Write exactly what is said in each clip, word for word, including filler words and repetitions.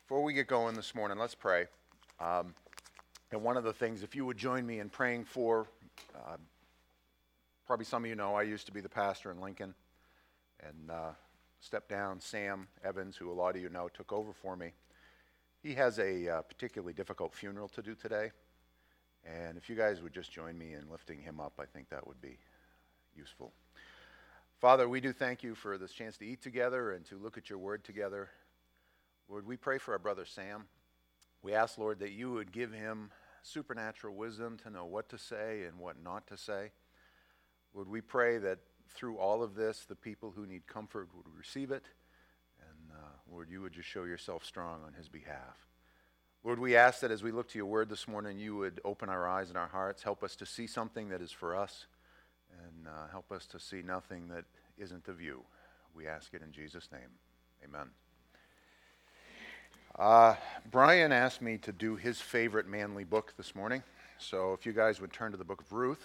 Before we get going this morning, let's pray. Um, and one of the things, if you would join me in praying for, uh, probably some of you know, I used to be the pastor in Lincoln, and uh, stepped down. Sam Evans, who a lot of you know, took over for me. He has a uh, particularly difficult funeral to do today, and if you guys would just join me in lifting him up, I think that would be useful. Father, we do thank you for this chance to eat together and to look at your word together. Lord, we pray for our brother Sam. We ask, Lord, that you would give him supernatural wisdom to know what to say and what not to say. Lord, we pray that through all of this, the people who need comfort would receive it. And uh, Lord, you would just show yourself strong on his behalf. Lord, we ask that as we look to your word this morning, you would open our eyes and our hearts, help us to see something that is for us, and uh, help us to see nothing that isn't of you. We ask it in Jesus' name. Amen. Uh, Brian asked me to do his favorite manly book this morning, so if you guys would turn to the book of Ruth.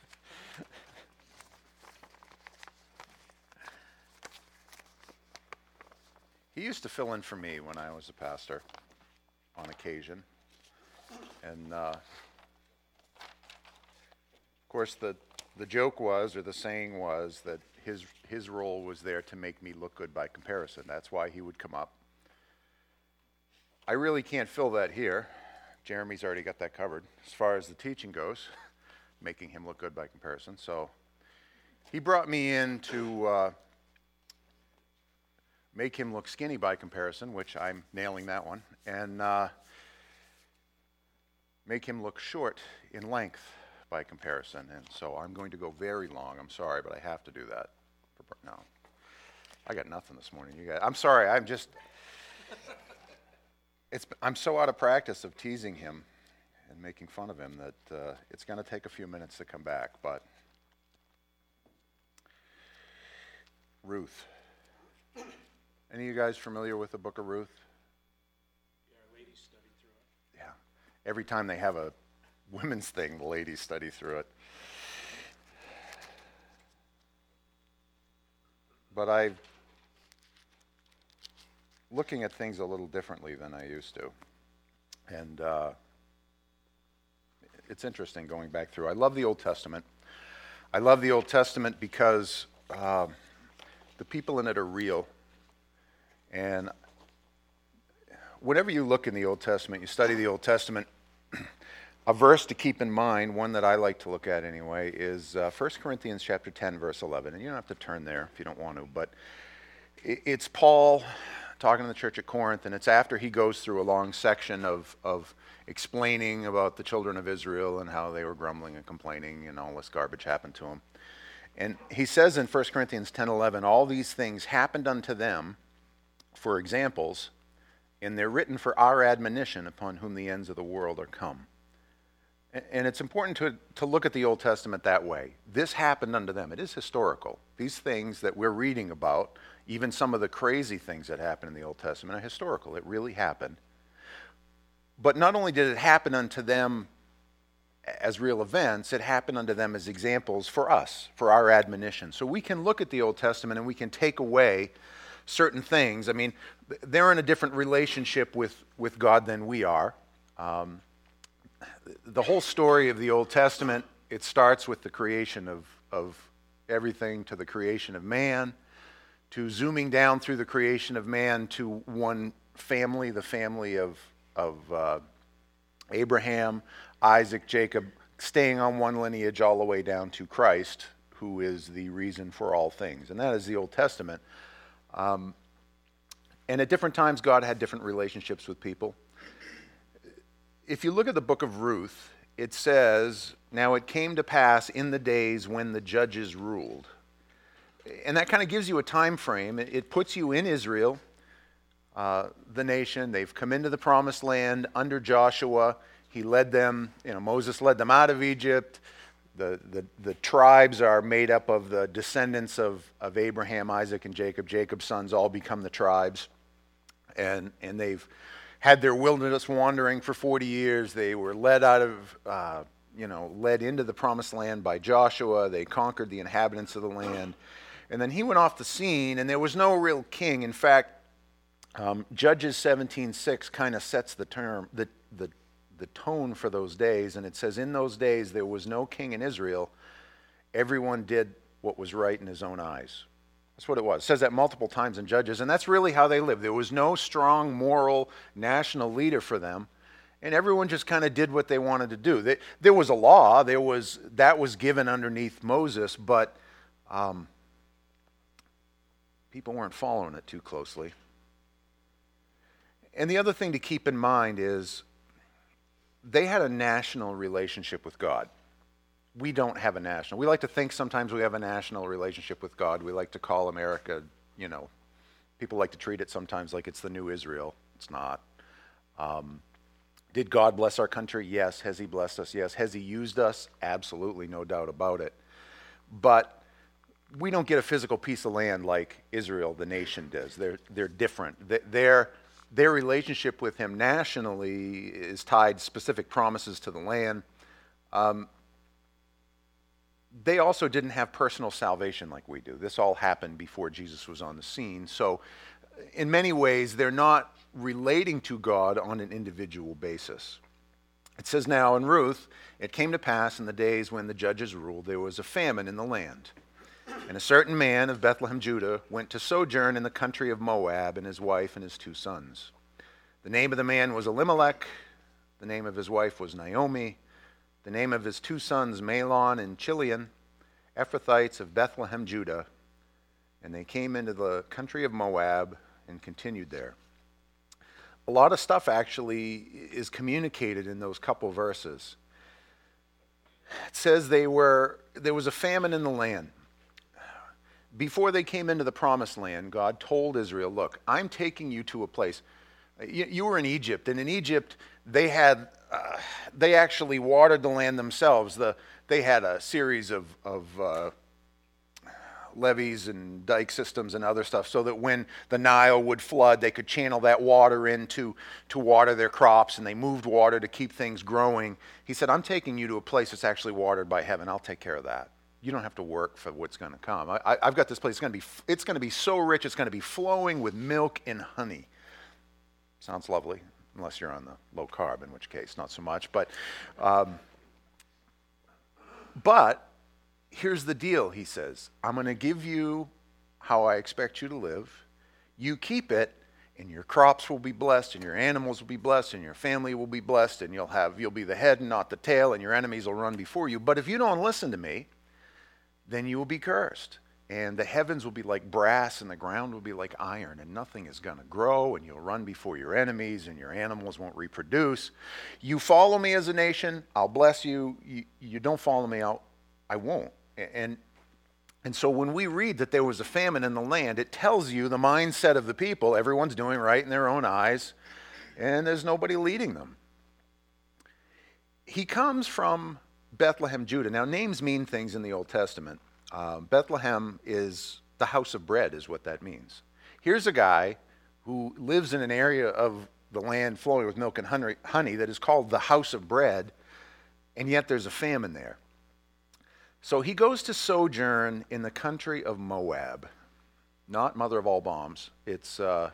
He used to fill in for me when I was a pastor on occasion, and uh, of course the the joke was, or the saying was, that his his role was there to make me look good by comparison. That's why he would come up. I really can't fill that here. Jeremy's already got that covered as far as the teaching goes, making him look good by comparison. So he brought me in to uh, make him look skinny by comparison, which I'm nailing that one, and uh, make him look short in length by comparison. And so I'm going to go very long. I'm sorry, but I have to do that. No, I got nothing this morning. You guys, I'm sorry. I'm just. It's, I'm so out of practice of teasing him and making fun of him that uh, it's going to take a few minutes to come back. But Ruth. Any of you guys familiar with the book of Ruth? Yeah, our ladies study through it. Yeah. Every time they have a women's thing, the ladies study through it. But I'm looking at things a little differently than I used to. And uh, it's interesting going back through. I love the Old Testament. I love the Old Testament because uh, the people in it are real. And whenever you look in the Old Testament, you study the Old Testament, a verse to keep in mind, one that I like to look at anyway, is uh, First Corinthians chapter ten, verse eleven. And you don't have to turn there if you don't want to, but it's Paul talking to the church at Corinth, and it's after he goes through a long section of, of explaining about the children of Israel and how they were grumbling and complaining and all this garbage happened to them. And he says in First Corinthians ten eleven, all these things happened unto them for examples, and they're written for our admonition, upon whom the ends of the world are come. And it's important to, to look at the Old Testament that way. This happened unto them. It is historical. These things that we're reading about, even some of the crazy things that happen in the Old Testament, are historical. It really happened. But not only did it happen unto them as real events, it happened unto them as examples for us, for our admonition. So we can look at the Old Testament and we can take away certain things. I mean, they're in a different relationship with, with God than we are. Um, the whole story of the Old Testament, it starts with the creation of, of everything, to the creation of man, to zooming down through the creation of man to one family, the family of, of uh, Abraham, Isaac, Jacob, staying on one lineage all the way down to Christ, who is the reason for all things. And that is the Old Testament. Um, and at different times, God had different relationships with people. If you look at the book of Ruth, it says, now it came to pass in the days when the judges ruled. And that kind of gives you a time frame. It puts you in Israel, uh, the nation. They've come into the promised land under Joshua. He led them, you know, Moses led them out of Egypt. The, the, the tribes are made up of the descendants of, of Abraham, Isaac, and Jacob. Jacob's sons all become the tribes. And, and they've had their wilderness wandering for forty years. They were led out of, uh, you know, led into the promised land by Joshua. They conquered the inhabitants of the land. And then he went off the scene, and there was no real king. In fact, Um, Judges seventeen six kind of sets the term, the, the, the tone for those days, and it says, in those days there was no king in Israel. Everyone did what was right in his own eyes. That's what it was. It says that multiple times in Judges, and that's really how they lived. There was no strong moral national leader for them, and everyone just kind of did what they wanted to do. They, there was a law, there was, that was given underneath Moses, but um, people weren't following it too closely. And the other thing to keep in mind is they had a national relationship with God. We don't have a national. We like to think sometimes we have a national relationship with God. We like to call America, you know, people like to treat it sometimes like it's the new Israel. It's not. Um, did God bless our country? Yes. Has he blessed us? Yes. Has he used us? Absolutely, no doubt about it. But we don't get a physical piece of land like Israel, the nation, does. They're, they're different. They're Their relationship with him nationally is tied specific promises to the land. Um, they also didn't have personal salvation like we do. This all happened before Jesus was on the scene. So in many ways, they're not relating to God on an individual basis. It says now in Ruth, it came to pass in the days when the judges ruled, there was a famine in the land. And a certain man of Bethlehem, Judah, went to sojourn in the country of Moab, and his wife and his two sons. The name of the man was Elimelech. The name of his wife was Naomi. The name of his two sons, Mahlon and Chilion, Ephrathites of Bethlehem, Judah. And they came into the country of Moab and continued there. A lot of stuff actually is communicated in those couple verses. It says they were there was a famine in the land. Before they came into the promised land, God told Israel, look, I'm taking you to a place. You, you were in Egypt, and in Egypt, they had, uh, they actually watered the land themselves. The, they had a series of, of uh, levees and dike systems and other stuff so that when the Nile would flood, they could channel that water in to, to water their crops, and they moved water to keep things growing. He said, I'm taking you to a place that's actually watered by heaven. I'll take care of that. You don't have to work for what's going to come. I, I've got this place. It's going to be. It's going to be so rich. It's going to be flowing with milk and honey. Sounds lovely, unless you're on the low carb, in which case not so much. But, um, but here's the deal. He says, I'm going to give you how I expect you to live. You keep it, and your crops will be blessed, and your animals will be blessed, and your family will be blessed, and you'll have you'll be the head and not the tail, and your enemies will run before you. But if you don't listen to me, then you will be cursed. And the heavens will be like brass, and the ground will be like iron, and nothing is going to grow, and you'll run before your enemies, and your animals won't reproduce. You follow me as a nation, I'll bless you. You, you don't follow me out, I won't. And, and so when we read that there was a famine in the land, it tells you the mindset of the people. Everyone's doing right in their own eyes, and there's nobody leading them. He comes from Bethlehem, Judah. Now, names mean things in the Old Testament. Uh, Bethlehem is the house of bread, is what that means. Here's a guy who lives in an area of the land flowing with milk and honey that is called the house of bread, and yet there's a famine there. So he goes to sojourn in the country of Moab, not mother of all bombs. It's, uh...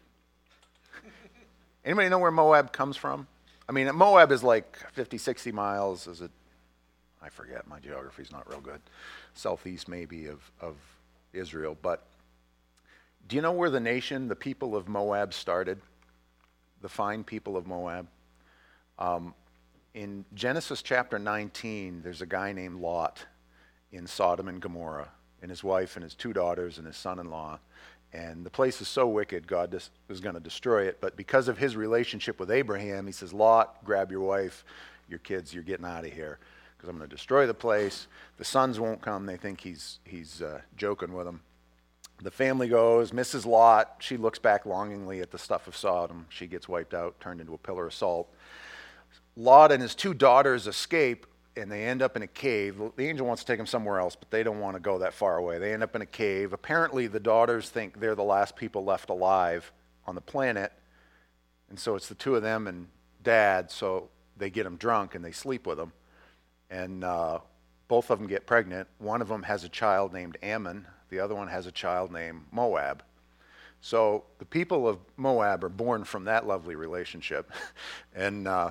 anybody know where Moab comes from? I mean, Moab is like fifty, sixty miles. Is it? I forget, my geography's not real good. Southeast maybe of, of Israel. But do you know where the nation, the people of Moab started? The fine people of Moab? Um, in Genesis chapter nineteen, there's a guy named Lot in Sodom and Gomorrah, and his wife and his two daughters and his son-in-law. And the place is so wicked, God just is going to destroy it. But because of his relationship with Abraham, he says, Lot, grab your wife, your kids, you're getting out of here, because I'm going to destroy the place. The sons won't come. They think he's he's uh, joking with them. The family goes. Missus Lot, she looks back longingly at the stuff of Sodom. She gets wiped out, turned into a pillar of salt. Lot and his two daughters escape, and they end up in a cave. The angel wants to take them somewhere else, but they don't want to go that far away. They end up in a cave. Apparently, the daughters think they're the last people left alive on the planet, and so it's the two of them and Dad, so they get them drunk, and they sleep with them. And uh, both of them get pregnant. One of them has a child named Ammon. The other one has a child named Moab. So the people of Moab are born from that lovely relationship. and uh,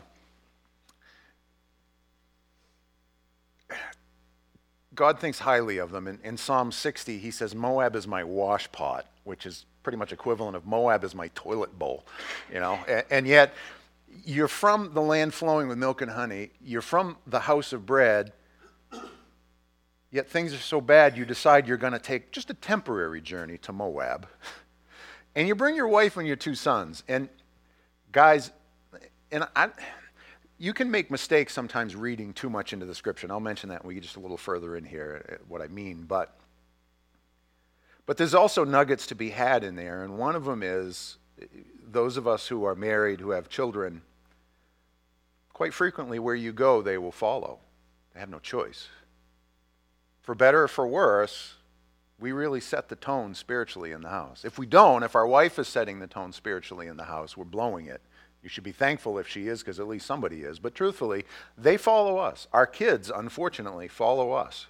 God thinks highly of them. In, in Psalm sixty, he says, Moab is my wash pot, which is pretty much equivalent of Moab is my toilet bowl. You know, and, and yet you're from the land flowing with milk and honey. You're from the house of bread. Yet things are so bad, you decide you're going to take just a temporary journey to Moab. And you bring your wife and your two sons. And guys, and I, you can make mistakes sometimes reading too much into the scripture. And I'll mention that when we get just a little further in here, what I mean. But, but there's also nuggets to be had in there. And one of them is those of us who are married, who have children, quite frequently where you go, they will follow. They have no choice. For better or for worse, we really set the tone spiritually in the house. If we don't, if our wife is setting the tone spiritually in the house, we're blowing it. You should be thankful if she is, because at least somebody is. But truthfully, they follow us. Our kids, unfortunately, follow us.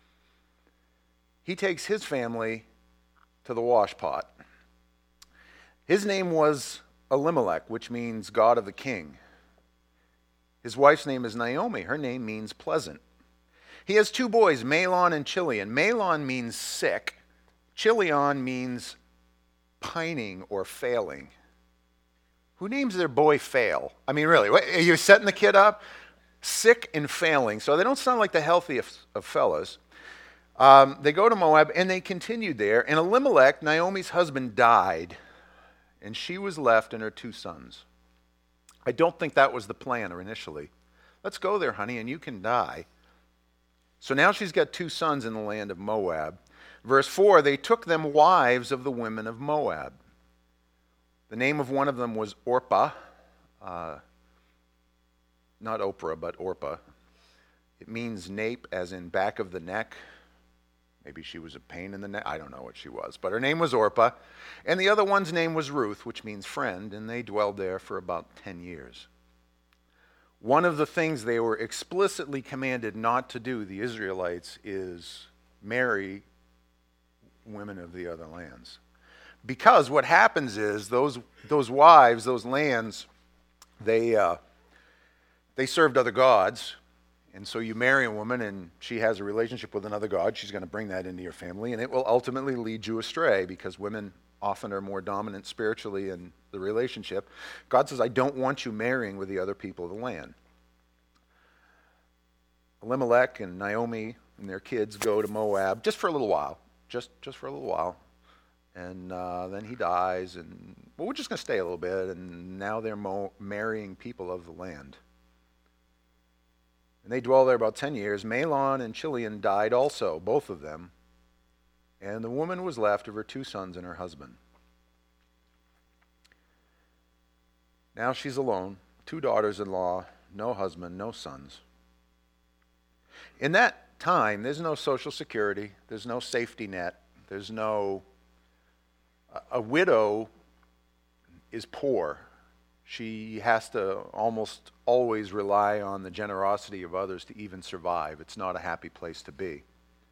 He takes his family to the wash pot. His name was Elimelech, which means God of the king. His wife's name is Naomi. Her name means pleasant. He has two boys, Mahlon and Chilion. Mahlon means sick. Chilion means pining or failing. Who names their boy Fail? I mean, really, what, are you setting the kid up? Sick and failing. So they don't sound like the healthiest of fellas. Um, they go to Moab, and they continued there. And Elimelech, Naomi's husband, died, and she was left and her two sons. I don't think that was the plan initially. Let's go there, honey, and you can die. So now she's got two sons in the land of Moab. Verse four, they took them wives of the women of Moab. The name of one of them was Orpah. Uh, not Oprah, but Orpah. It means nape, as in back of the neck. Maybe she was a pain in the neck. I don't know what she was. But her name was Orpah. And the other one's name was Ruth, which means friend. And they dwelled there for about ten years. One of the things they were explicitly commanded not to do, the Israelites, is marry women of the other lands. Because what happens is those those wives, those lands, they uh, they served other gods. And so you marry a woman and she has a relationship with another god, she's going to bring that into your family, and it will ultimately lead you astray because women often are more dominant spiritually in the relationship. God says, I don't want you marrying with the other people of the land. Elimelech and Naomi and their kids go to Moab just for a little while, just just for a little while. And uh, then he dies, and well, we're just going to stay a little bit, and now they're mo- marrying people of the land. And they dwell there about ten years. Mahlon and Chilion died also, both of them. And the woman was left of her two sons and her husband. Now she's alone, two daughters-in-law, no husband, no sons. In that time, there's no social security, there's no safety net, there's no... A widow is poor. She has to almost always rely on the generosity of others to even survive. It's not a happy place to be.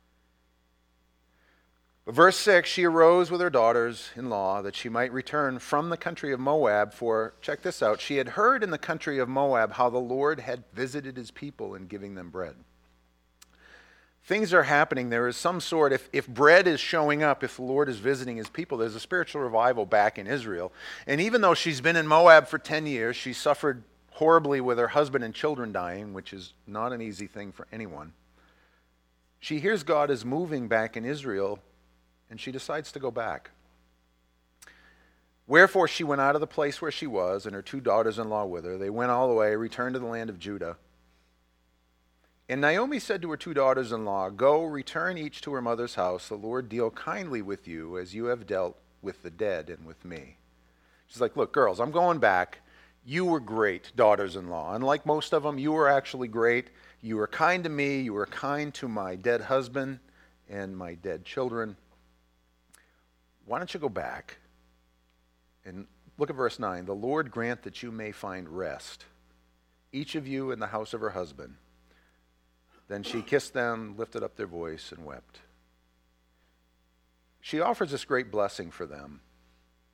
But verse six, she arose with her daughters-in-law that she might return from the country of Moab, for, check this out, she had heard in the country of Moab how the Lord had visited his people in giving them bread. Things are happening. There is some sort, if, if bread is showing up, if the Lord is visiting his people, there's a spiritual revival back in Israel. And even though she's been in Moab for ten years, she suffered horribly with her husband and children dying, which is not an easy thing for anyone. She hears God is moving back in Israel, and she decides to go back. Wherefore she went out of the place where she was, and her two daughters-in-law with her. They went all the way, returned to the land of Judah. And Naomi said to her two daughters-in-law, go, return each to her mother's house. The Lord deal kindly with you as you have dealt with the dead and with me. She's like, look, girls, I'm going back. You were great, daughters-in-law. Unlike most of them, you were actually great. You were kind to me. You were kind to my dead husband and my dead children. Why don't you go back? And look at verse nine. The Lord grant that you may find rest, each of you in the house of her husband. Then she kissed them, lifted up their voice, and wept. She offers this great blessing for them.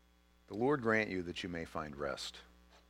The Lord grant you that you may find rest.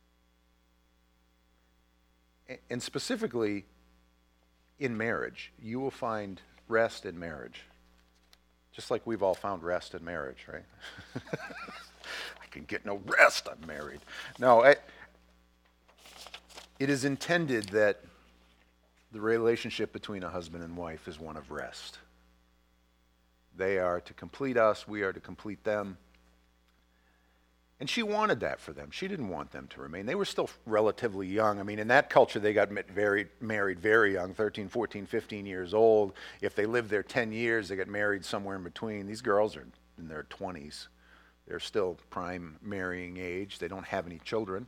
And specifically, in marriage, you will find rest in marriage. Just like we've all found rest in marriage, right? I can get no rest, I'm married. No, I, it is intended that the relationship between a husband and wife is one of rest. They are to complete us, we are to complete them. And she wanted that for them. She didn't want them to remain. They were still relatively young. I mean, in that culture, they got very, married very young, thirteen, fourteen, fifteen years old. If they lived there ten years, they got married somewhere in between. These girls are in their twenties. They're still prime marrying age. They don't have any children.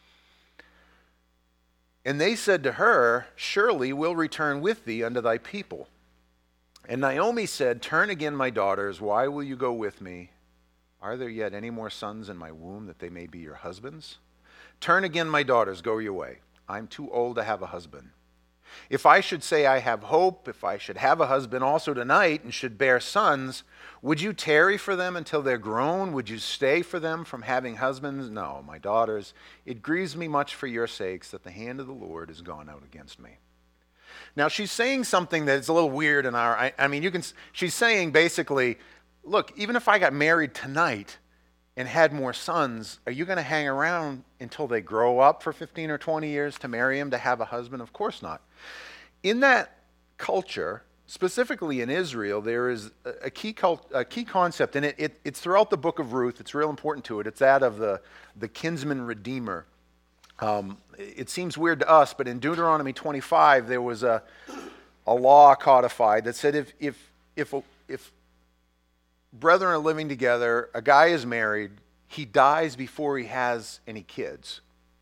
And they said to her, surely we'll return with thee unto thy people. And Naomi said, turn again, my daughters. Why will you go with me? Are there yet any more sons in my womb that they may be your husbands? Turn again, my daughters, go your way. I'm too old to have a husband. If I should say I have hope, if I should have a husband also tonight and should bear sons, would you tarry for them until they're grown? Would you stay for them from having husbands? No, my daughters, it grieves me much for your sakes that the hand of the Lord is gone out against me. Now she's saying something that's a little weird in our, I, I mean, you can, she's saying basically, look, even if I got married tonight and had more sons, are you going to hang around until they grow up for fifteen or twenty years to marry him, to have a husband? Of course not. In that culture, specifically in Israel, there is a key cult, a key concept, and it, it, it's throughout the book of Ruth. It's real important to it. It's that of the, the kinsman redeemer. Um, it seems weird to us, but in Deuteronomy twenty-five, there was a, a law codified that said if, if, if, if brethren are living together, a guy is married, he dies before he has any kids,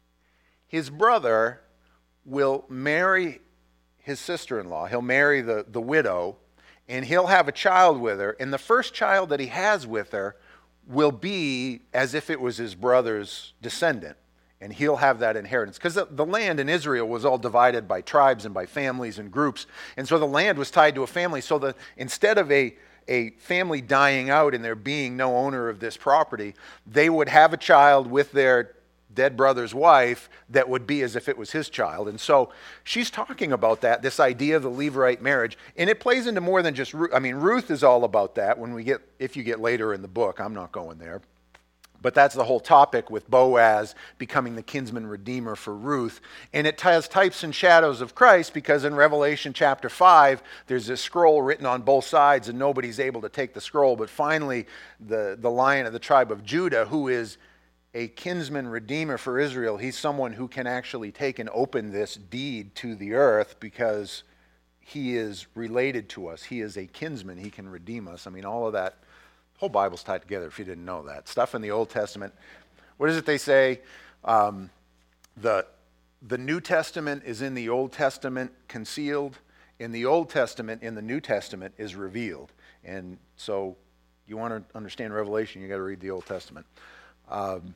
his brother will marry his sister-in-law. He'll marry the, the widow, and he'll have a child with her, and the first child that he has with her will be as if it was his brother's descendant, and he'll have that inheritance. Because the, the land in Israel was all divided by tribes and by families and groups, and so the land was tied to a family, so that instead of a a family dying out and there being no owner of this property, they would have a child with their dead brother's wife that would be as if it was his child. And so she's talking about that, this idea of the Levirate marriage, and it plays into more than just Ruth. I mean, Ruth is all about that when we get, if you get later in the book, I'm not going there. But that's the whole topic with Boaz becoming the kinsman redeemer for Ruth. And it has types and shadows of Christ, because in Revelation chapter five, there's this scroll written on both sides and nobody's able to take the scroll. But finally, the, the Lion of the tribe of Judah, who is a kinsman redeemer for Israel, he's someone who can actually take and open this deed to the earth, because he is related to us. He is a kinsman. He can redeem us. I mean, all of that. The whole Bible's tied together, if you didn't know that. Stuff in the Old Testament. What is it they say? Um, the, the New Testament is in the Old Testament concealed. In the Old Testament, in the New Testament, is revealed. And so you want to understand Revelation, you got to read the Old Testament. Um,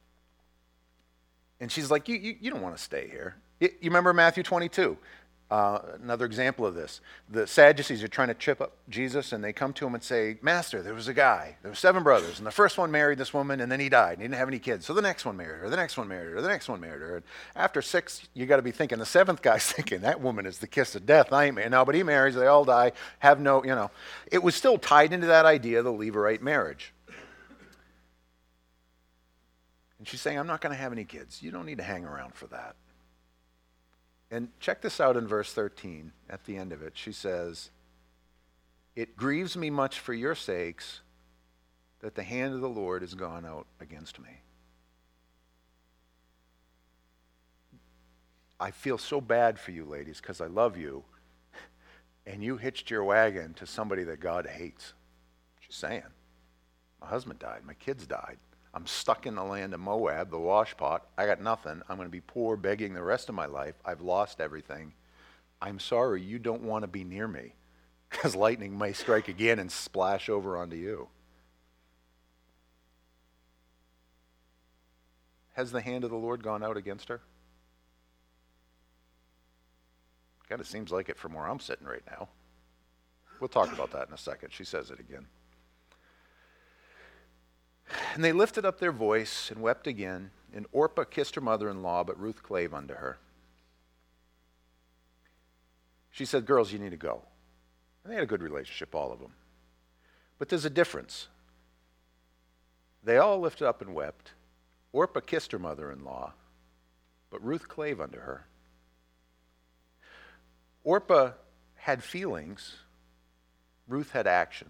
and she's like, you, you, you don't want to stay here. You, you remember Matthew twenty-two? Uh, another example of this. The Sadducees are trying to trip up Jesus, and they come to him and say, Master, there was a guy. There were seven brothers, and the first one married this woman, and then he died, and he didn't have any kids. So the next one married her, the next one married her, the next one married her. And after six, you got to be thinking, the seventh guy's thinking, that woman is the kiss of death. I ain't married. No, but he marries, they all die, have no, you know. It was still tied into that idea of the Levirate marriage. And she's saying, I'm not going to have any kids. You don't need to hang around for that. And check this out in verse thirteen, at the end of it. She says, it grieves me much for your sakes that the hand of the Lord is gone out against me. I feel so bad for you ladies, because I love you, and you hitched your wagon to somebody that God hates. She's saying, my husband died, my kids died. I'm stuck in the land of Moab, the washpot. I got nothing. I'm going to be poor, begging the rest of my life. I've lost everything. I'm sorry, you don't want to be near me, because lightning may strike again and splash over onto you. Has the hand of the Lord gone out against her? Kind of seems like it from where I'm sitting right now. We'll talk about that in a second. She says it again. And they lifted up their voice and wept again. And Orpah kissed her mother-in-law, but Ruth clave unto her. She said, girls, you need to go. And they had a good relationship, all of them. But there's a difference. They all lifted up and wept. Orpah kissed her mother-in-law, but Ruth clave unto her. Orpah had feelings. Ruth had action.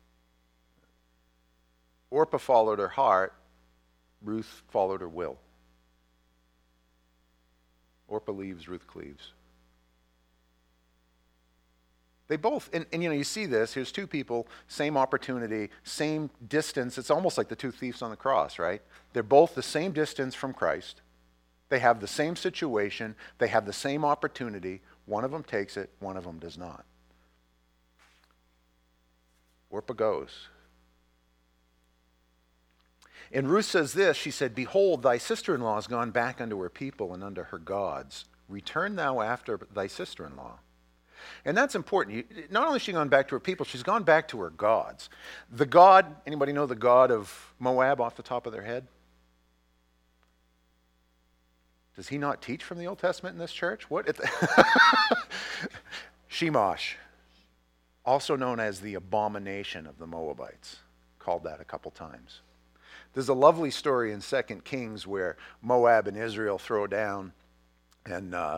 Orpah followed her heart. Ruth followed her will. Orpah leaves, Ruth cleaves. They both, and, and you know, you see this, here's two people, same opportunity, same distance. It's almost like the two thieves on the cross, right? They're both the same distance from Christ. They have the same situation. They have the same opportunity. One of them takes it, one of them does not. Orpah goes. And Ruth says this, she said, behold, thy sister-in-law is gone back unto her people and unto her gods. Return thou after thy sister-in-law. And that's important. Not only has she gone back to her people, she's gone back to her gods. The god, anybody know the god of Moab off the top of their head? Does he not teach from the Old Testament in this church? What? Chemosh, also known as the abomination of the Moabites, called that a couple times. There's a lovely story in Second Kings where Moab and Israel throw down, and uh,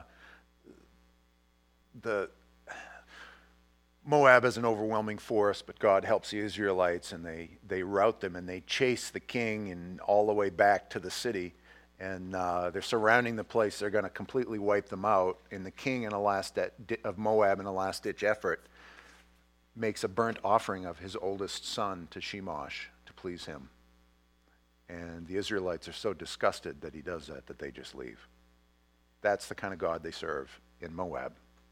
the Moab has an overwhelming force, but God helps the Israelites, and they, they rout them, and they chase the king and all the way back to the city, and uh, they're surrounding the place. They're going to completely wipe them out, and the king in a last de- of Moab, in a last-ditch effort, makes a burnt offering of his oldest son to Chemosh to please him. And the Israelites are so disgusted that he does that, that they just leave. That's the kind of God they serve in Moab.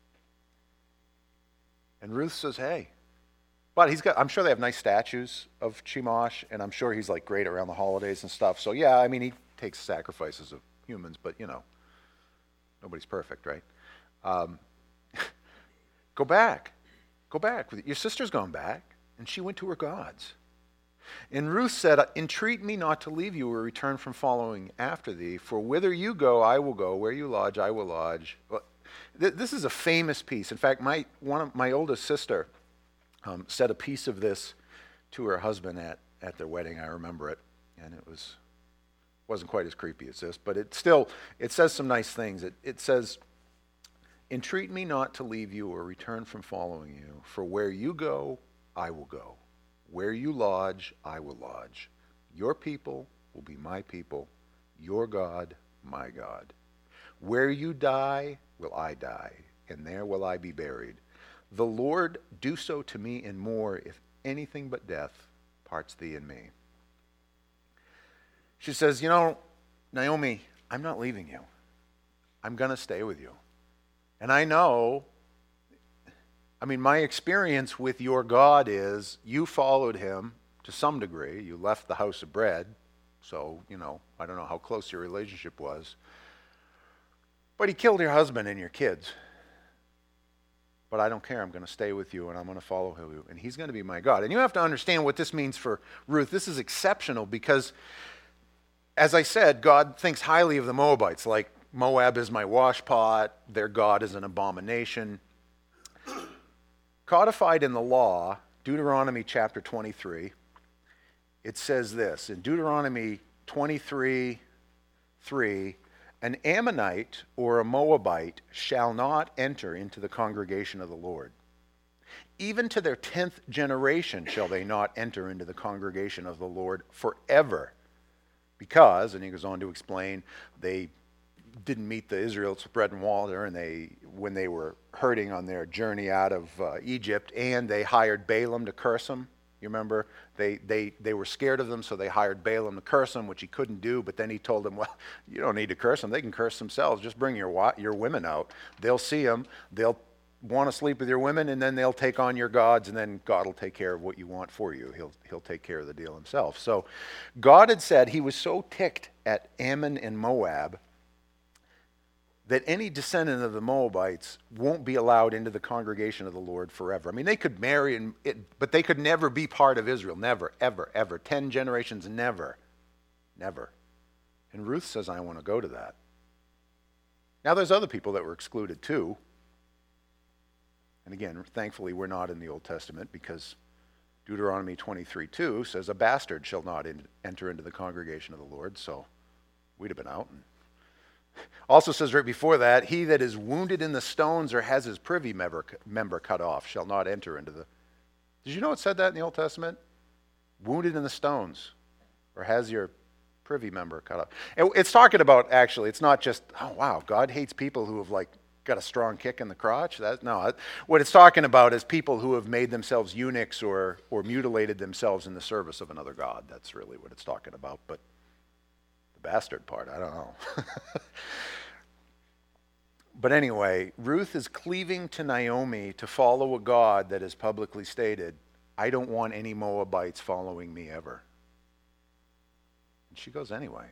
And Ruth says, hey. But he's got, I'm sure they have nice statues of Chemosh, and I'm sure he's like great around the holidays and stuff. So yeah, I mean, he takes sacrifices of humans, but you know, nobody's perfect, right? Um, go back. Go back. Your sister's gone back, and she went to her gods. And Ruth said, entreat me not to leave you or return from following after thee, for whither you go, I will go. Where you lodge, I will lodge. Well, th- this is a famous piece. In fact, my one of my oldest sister um, said a piece of this to her husband at, at their wedding. I remember it, and it was wasn't quite as creepy as this, but it still it says some nice things. It, it says, entreat me not to leave you or return from following you, for where you go, I will go. Where you lodge, I will lodge. Your people will be my people. Your God, my God. Where you die, will I die, and there will I be buried. The Lord do so to me and more, if anything but death parts thee and me. She says, you know, Naomi, I'm not leaving you. I'm going to stay with you. And I know, I mean, my experience with your God is you followed him to some degree. You left the house of bread. So, you know, I don't know how close your relationship was. But he killed your husband and your kids. But I don't care. I'm going to stay with you, and I'm going to follow you. And he's going to be my God. And you have to understand what this means for Ruth. This is exceptional because, as I said, God thinks highly of the Moabites. Like, Moab is my washpot. Their God is an abomination. Codified in the law, Deuteronomy chapter twenty-three, it says this. In Deuteronomy twenty-three, three, an Ammonite or a Moabite shall not enter into the congregation of the Lord. Even to their tenth generation shall they not enter into the congregation of the Lord forever. Because, and he goes on to explain, they didn't meet the Israelites with bread and water, and they, when they were hurting on their journey out of uh, Egypt, and they hired Balaam to curse them. You remember? They, they, they were scared of them, so they hired Balaam to curse them, which he couldn't do, but then he told them, well, you don't need to curse them. They can curse themselves. Just bring your, wa- your women out. They'll see them. They'll want to sleep with your women, and then they'll take on your gods, and then God will take care of what you want for you. He'll, he'll take care of the deal himself. So God had said he was so ticked at Ammon and Moab that any descendant of the Moabites won't be allowed into the congregation of the Lord forever. I mean, they could marry, and it, but they could never be part of Israel. Never, ever, ever. Ten generations, never. Never. And Ruth says, I want to go to that. Now there's other people that were excluded too. And again, thankfully we're not in the Old Testament, because Deuteronomy twenty-three two says, a bastard shall not in, enter into the congregation of the Lord. So we'd have been out. And also says right before that, he that is wounded in the stones or has his privy member, member cut off shall not enter into the... Did you know it said that in the Old Testament? Wounded in the stones or has your privy member cut off. And it's talking about, actually, it's not just, oh wow, God hates people who have like got a strong kick in the crotch. That, no, what it's talking about is people who have made themselves eunuchs or, or mutilated themselves in the service of another god. That's really what it's talking about. But the bastard part, I don't know. But anyway, Ruth is cleaving to Naomi to follow a God that is publicly stated, I don't want any Moabites following me ever. And she goes anyway.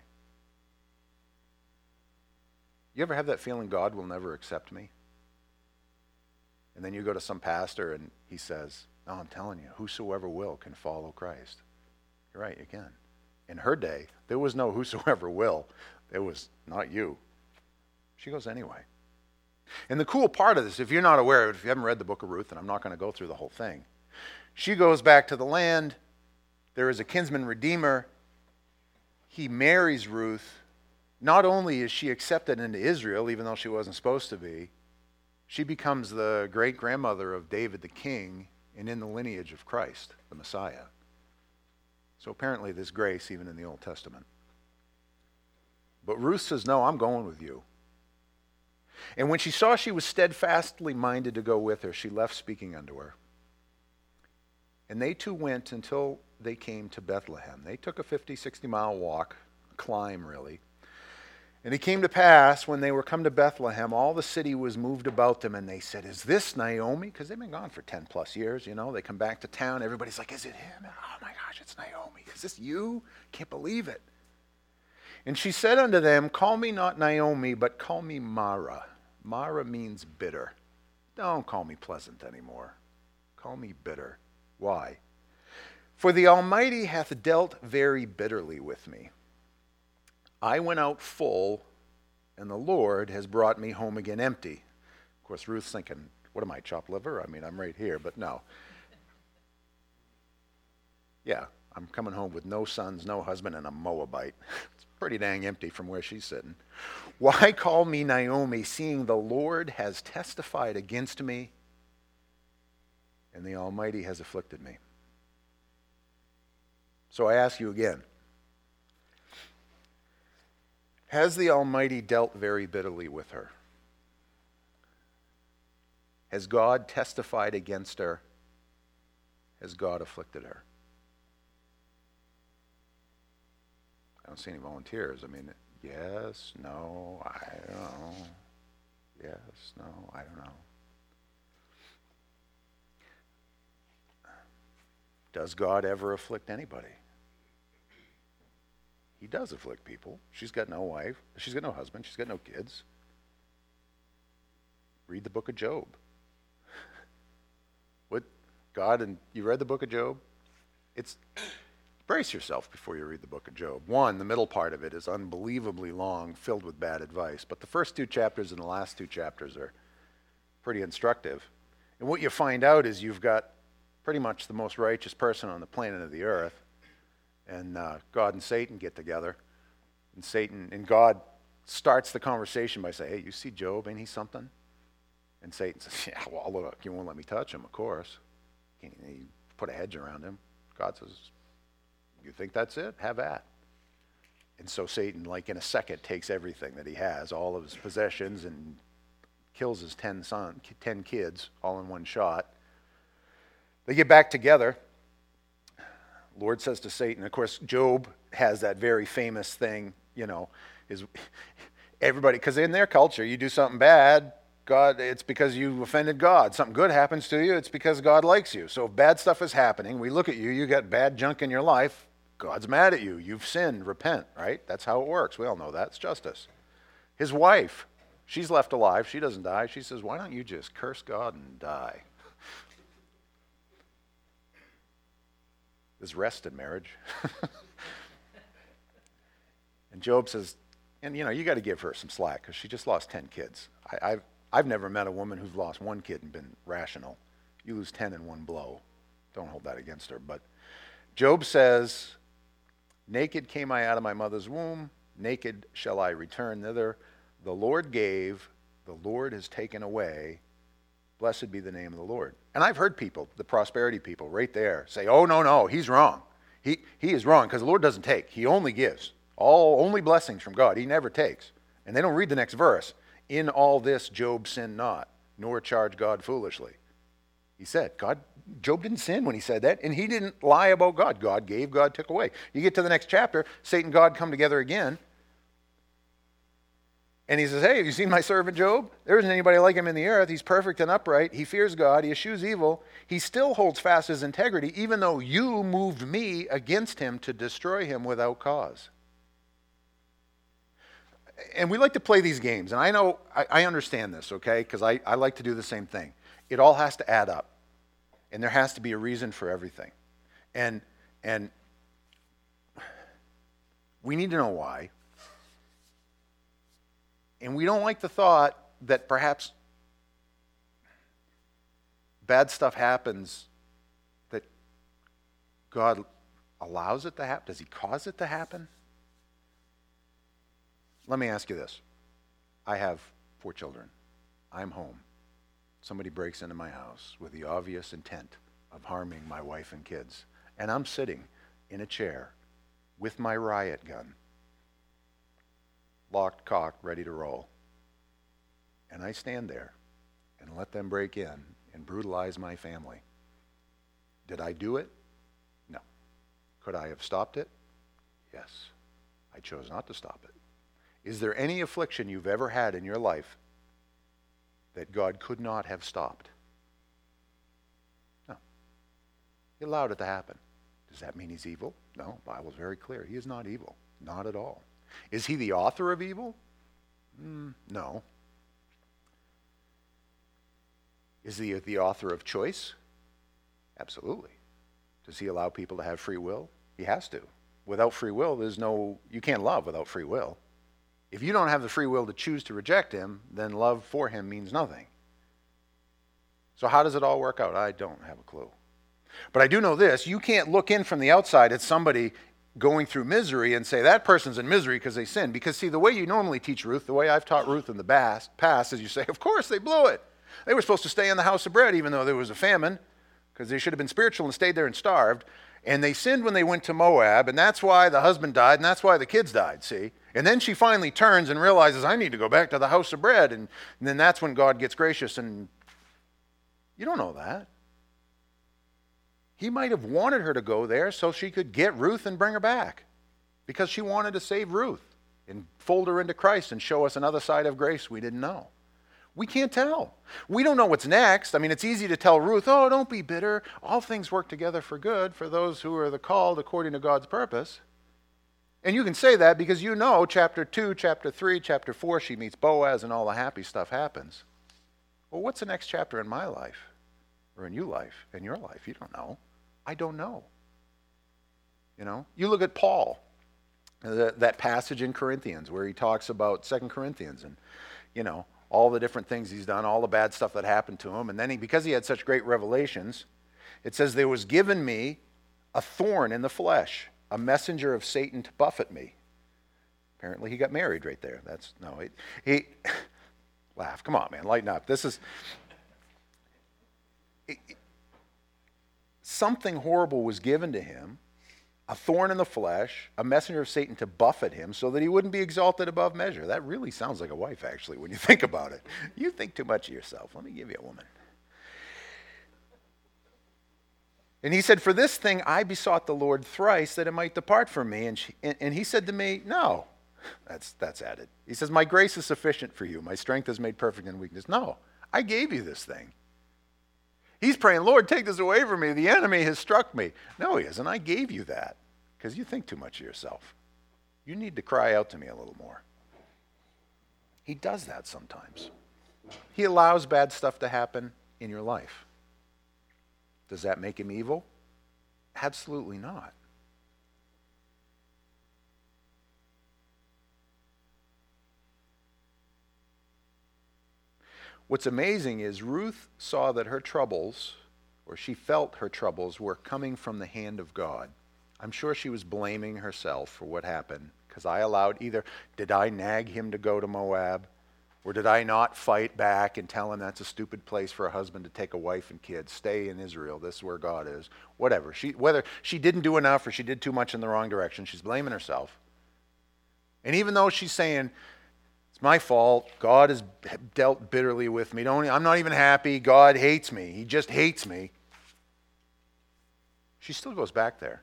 You ever have that feeling God will never accept me? And then you go to some pastor and he says, no, I'm telling you, whosoever will can follow Christ. You're right, you can. In her day, there was no whosoever will. It was not you. She goes anyway. And the cool part of this, if you're not aware of it, if you haven't read the book of Ruth, and I'm not going to go through the whole thing, she goes back to the land. There is a kinsman redeemer. He marries Ruth. Not only is she accepted into Israel, even though she wasn't supposed to be, she becomes the great-grandmother of David the king and in the lineage of Christ, the Messiah. So apparently there's grace even in the Old Testament. But Ruth says, no, I'm going with you. And when she saw she was steadfastly minded to go with her, she left speaking unto her. And they two went until they came to Bethlehem. They took a fifty, sixty mile walk, a climb really. And it came to pass, when they were come to Bethlehem, all the city was moved about them, and they said, is this Naomi? Because they've been gone for ten plus years, you know. They come back to town, everybody's like, is it him? Oh my gosh, it's Naomi. Is this you? Can't believe it. And she said unto them, call me not Naomi, but call me Mara. Mara means bitter. Don't call me pleasant anymore. Call me bitter. Why? For the Almighty hath dealt very bitterly with me. I went out full, and the Lord has brought me home again empty. Of course, Ruth's thinking, what am I, chopped liver? I mean, I'm right here, but no. Yeah, I'm coming home with no sons, no husband, and a Moabite. It's pretty dang empty from where she's sitting. Why call me Naomi, seeing the Lord has testified against me, and the Almighty has afflicted me? So I ask you again, has the Almighty dealt very bitterly with her? Has God testified against her? Has God afflicted her? I don't see any volunteers. I mean, yes, no, I don't know. Yes, no, I don't know. Does God ever afflict anybody? He does afflict people. She's got no wife. She's got no husband. She's got no kids. Read the book of Job. What God, and you read the book of Job? It's, brace yourself before you read the book of Job. One, the middle part of it is unbelievably long, filled with bad advice. But the first two chapters and the last two chapters are pretty instructive. And what you find out is you've got pretty much the most righteous person on the planet of the earth. And uh, God and Satan get together. And Satan and God starts the conversation by saying, hey, you see Job, ain't he something? And Satan says, yeah, well, look, you won't let me touch him, of course. He put a hedge around him. God says, you think that's it? Have at. And so Satan, like in a second, takes everything that he has, all of his possessions, and kills his ten son, ten kids, all in one shot. They get back together. Lord says to Satan, of course, Job has that very famous thing, you know, is everybody, because in their culture, you do something bad, God, it's because you offended God. Something good happens to you, it's because God likes you. So if bad stuff is happening, we look at you, you got bad junk in your life, God's mad at you. You've sinned, repent, right? That's how it works. We all know that. It's justice. His wife, she's left alive. She doesn't die. She says, why don't you just curse God and die? There's rest in marriage. And Job says, and you know, you got to give her some slack because she just lost ten kids. I, I've, I've never met a woman who's lost one kid and been rational. You lose ten in one blow. Don't hold that against her. But Job says, naked came I out of my mother's womb, naked shall I return thither. The Lord gave, the Lord has taken away. Blessed be the name of the Lord. And I've heard people, the prosperity people right there, say, oh, no, no, he's wrong. He, he is wrong because the Lord doesn't take. He only gives. All only blessings from God. He never takes. And they don't read the next verse. In all this Job sinned not, nor charged God foolishly. He said, God, Job didn't sin when he said that, and he didn't lie about God. God gave, God took away. You get to the next chapter, Satan and God come together again. And he says, hey, have you seen my servant Job? There isn't anybody like him in the earth. He's perfect and upright. He fears God. He eschews evil. He still holds fast his integrity, even though you moved me against him to destroy him without cause. And we like to play these games. And I know, I, I understand this, okay? Because I, I like to do the same thing. It all has to add up. And there has to be a reason for everything. And, and we need to know why. And we don't like the thought that perhaps bad stuff happens, that God allows it to happen. Does he cause it to happen? Let me ask you this. I have four children. I'm home. Somebody breaks into my house with the obvious intent of harming my wife and kids. And I'm sitting in a chair with my riot gun, locked, cocked, ready to roll. And I stand there and let them break in and brutalize my family. Did I do it? No. Could I have stopped it? Yes. I chose not to stop it. Is there any affliction you've ever had in your life that God could not have stopped? No. He allowed it to happen. Does that mean he's evil? No. The Bible's very clear. He is not evil. Not at all. Is he the author of evil? Mm, no. Is he the author of choice? Absolutely. Does he allow people to have free will? He has to. Without free will, there's no, you can't love without free will. If you don't have the free will to choose to reject him, then love for him means nothing. So how does it all work out? I don't have a clue. But I do know this. You can't look in from the outside at somebody going through misery and say that person's in misery because they sinned. Because see, the way you normally teach Ruth, the way I've taught Ruth in the past, is you say, of course they blew it. They were supposed to stay in the house of bread even though there was a famine, because they should have been spiritual and stayed there and starved. And they sinned when they went to Moab, and that's why the husband died, and that's why the kids died, see? And then she finally turns and realizes, I need to go back to the house of bread. And, and then that's when God gets gracious. And you don't know that. He might have wanted her to go there so she could get Ruth and bring her back, because she wanted to save Ruth and fold her into Christ and show us another side of grace we didn't know. We can't tell. We don't know what's next. I mean, it's easy to tell Ruth, oh, don't be bitter. All things work together for good for those who are the called according to God's purpose. And you can say that because you know chapter two, chapter three, chapter four, she meets Boaz and all the happy stuff happens. Well, what's the next chapter in my life or in your life, in your life? You don't know. I don't know. You know, you look at Paul, that, that passage in Corinthians where he talks about Second Corinthians and, you know, all the different things he's done, all the bad stuff that happened to him. And then he, because he had such great revelations, it says, there was given me a thorn in the flesh, a messenger of Satan to buffet me. Apparently he got married right there. That's, no, he, he laugh. Come on, man, lighten up. This is, it, something horrible was given to him, a thorn in the flesh, a messenger of Satan to buffet him so that he wouldn't be exalted above measure. That really sounds like a wife, actually, when you think about it. You think too much of yourself. Let me give you a woman. And he said, for this thing I besought the Lord thrice that it might depart from me. And, she, and, and he said to me, no. That's, that's added. He says, my grace is sufficient for you. My strength is made perfect in weakness. No, I gave you this thing. He's praying, Lord, take this away from me. The enemy has struck me. No, he isn't. I gave you that because you think too much of yourself. You need to cry out to me a little more. He does that sometimes. He allows bad stuff to happen in your life. Does that make him evil? Absolutely not. What's amazing is Ruth saw that her troubles, or she felt her troubles, were coming from the hand of God. I'm sure she was blaming herself for what happened, because I allowed either, did I nag him to go to Moab, or did I not fight back and tell him that's a stupid place for a husband to take a wife and kids? Stay in Israel. This is where God is. Whatever. She, whether she didn't do enough or she did too much in the wrong direction, she's blaming herself. And even though she's saying, it's my fault, God has dealt bitterly with me, Don't, I'm not even happy, God hates me, he just hates me, she still goes back there.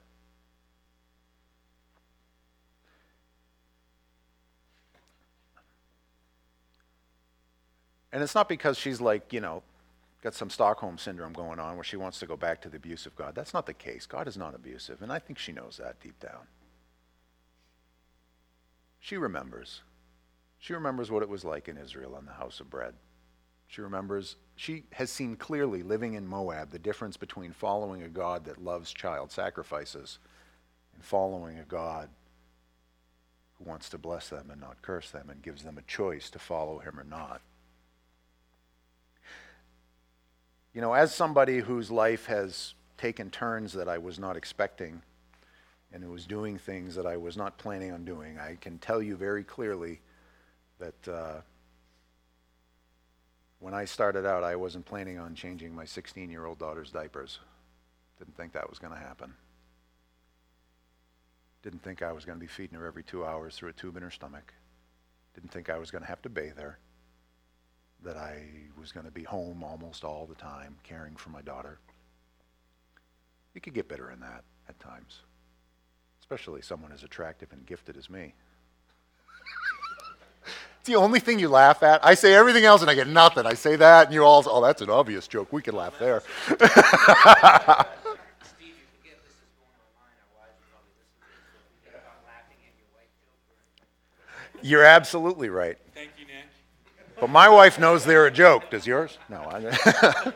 And it's not because she's like, you know, got some Stockholm syndrome going on where she wants to go back to the abusive God. That's not the case. God is not abusive, and I think she knows that deep down. She remembers. She remembers what it was like in Israel on the house of bread. She remembers, she has seen clearly living in Moab the difference between following a God that loves child sacrifices and following a God who wants to bless them and not curse them and gives them a choice to follow him or not. You know, as somebody whose life has taken turns that I was not expecting and who was doing things that I was not planning on doing, I can tell you very clearly that uh, when I started out, I wasn't planning on changing my sixteen-year-old daughter's diapers. Didn't think that was going to happen. Didn't think I was going to be feeding her every two hours through a tube in her stomach. Didn't think I was going to have to bathe her. That I was going to be home almost all the time, caring for my daughter. You could get bitter in that at times, especially someone as attractive and gifted as me. It's the only thing you laugh at. I say everything else and I get nothing. I say that and you all, oh, that's an obvious joke. We can laugh there. Steve, you forget this is going online. Our wives will probably listen to this. So if you get about laughing at your wife joke or You're absolutely right. Thank you, Nick. But my wife knows they're a joke. Does yours? No. I,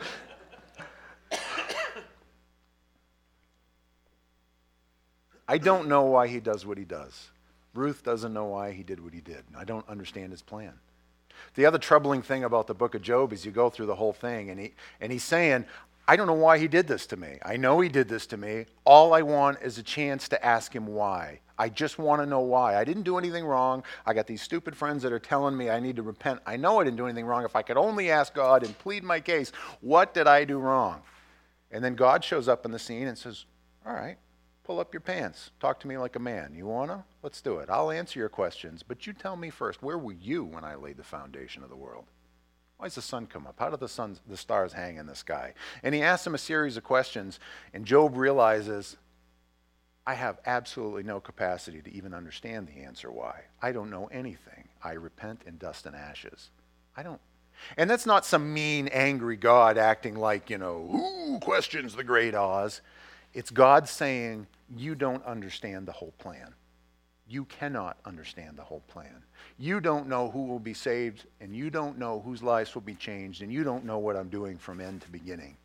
I don't know why he does what he does. Ruth doesn't know why he did what he did. I don't understand his plan. The other troubling thing about the book of Job is you go through the whole thing, and he and he's saying, I don't know why he did this to me. I know he did this to me. All I want is a chance to ask him why. I just want to know why. I didn't do anything wrong. I got these stupid friends that are telling me I need to repent. I know I didn't do anything wrong. If I could only ask God and plead my case, what did I do wrong? And then God shows up in the scene and says, all right, pull up your pants. Talk to me like a man. You want to? Let's do it. I'll answer your questions, but you tell me first, where were you when I laid the foundation of the world? Why does the sun come up? How do the, sun, the stars hang in the sky? And he asks him a series of questions, and Job realizes, I have absolutely no capacity to even understand the answer why. I don't know anything. I repent in dust and ashes. I don't. And that's not some mean, angry God acting like, you know, who questions the great Oz? It's God saying, you don't understand the whole plan. You cannot understand the whole plan. You don't know who will be saved, and you don't know whose lives will be changed, and you don't know what I'm doing from end to beginning.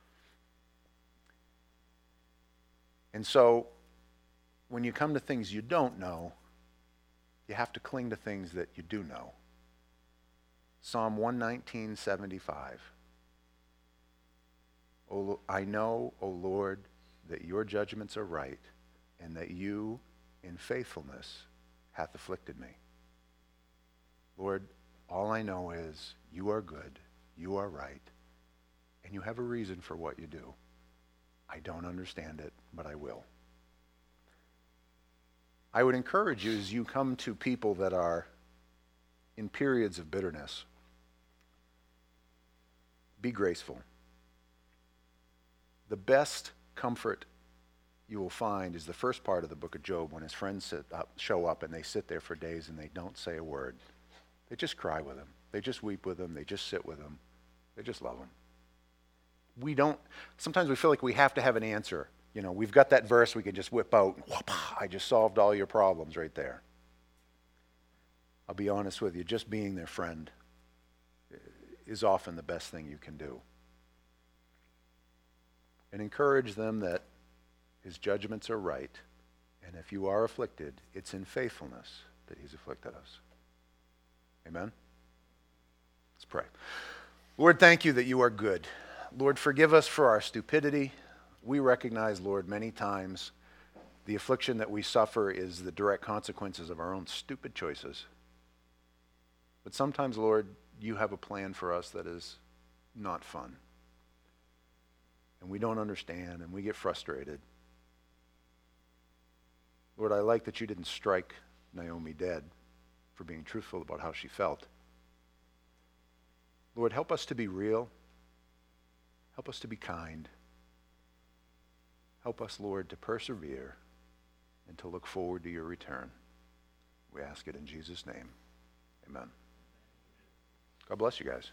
And so, when you come to things you don't know, you have to cling to things that you do know. Psalm one nineteen, seventy-five. O, I know, O Lord, that your judgments are right, and that you, in faithfulness, hath afflicted me. Lord, all I know is you are good, you are right, and you have a reason for what you do. I don't understand it, but I will. I would encourage you as you come to people that are in periods of bitterness, be graceful. The best comfort you will find is the first part of the book of Job when his friends sit up, show up and they sit there for days and they don't say a word. They just cry with him. They just weep with him. They just sit with him. They just love him. We don't, sometimes we feel like we have to have an answer. You know, we've got that verse we can just whip out. Whoop, I just solved all your problems right there. I'll be honest with you, just being their friend is often the best thing you can do. And encourage them that his judgments are right, and if you are afflicted, it's in faithfulness that he's afflicted us. Amen? Let's pray. Lord, thank you that you are good. Lord, forgive us for our stupidity. We recognize, Lord, many times the affliction that we suffer is the direct consequences of our own stupid choices. But sometimes, Lord, you have a plan for us that is not fun. And we don't understand, and we get frustrated. Lord, I like that you didn't strike Naomi dead for being truthful about how she felt. Lord, help us to be real. Help us to be kind. Help us, Lord, to persevere and to look forward to your return. We ask it in Jesus' name. Amen. God bless you guys.